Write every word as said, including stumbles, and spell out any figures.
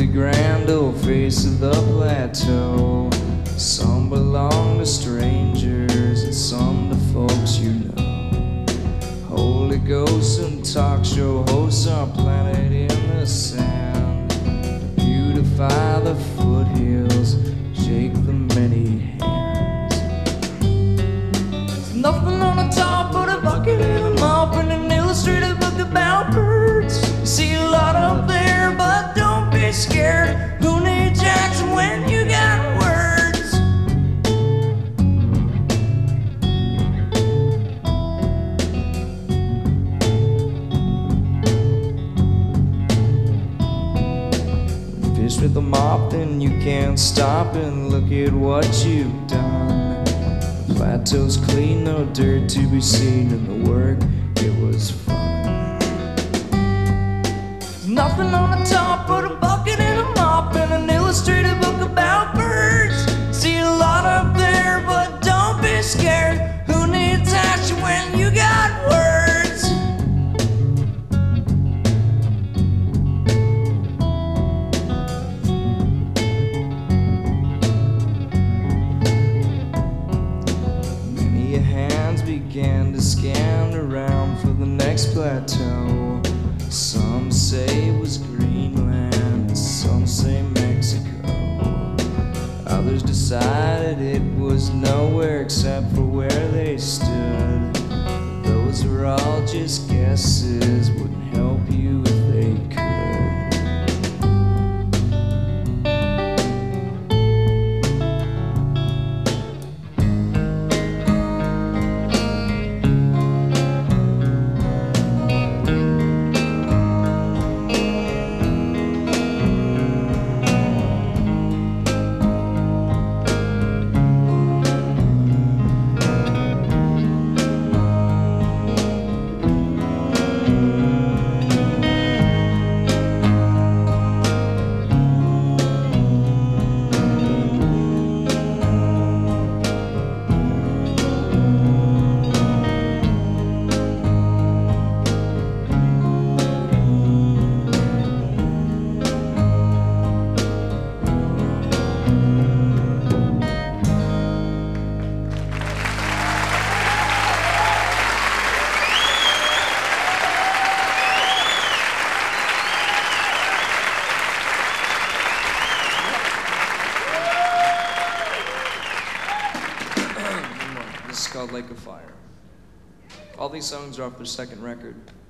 the grand old face of the plateau. Some belong to strangers and some to folks you know. Holy ghosts and talk show hosts are planted in the sand to beautify the foothills, shake the many hands. There's nothing on the top but a bucket and a mop and an illustrated book about birds. You see a lot up there, but don't be scared. Who needs Jackson when you got words? Fish with a mop, then you can't stop and look at what you've done. The plateau's clean, no dirt to be seen, and the work, it was fun. Nothing on the top but a bucket and a mop and an illustrated book about birds. See a lot up there, but don't be scared. Who needs action when you got words? Many hands began to scan around for the next plateau. Some say it was Greenland, some say Mexico. Others decided it was nowhere except for where they stood. But those were all just guesses, wouldn't help you if they could. This is called Lake of Fire. All these songs are off their second record.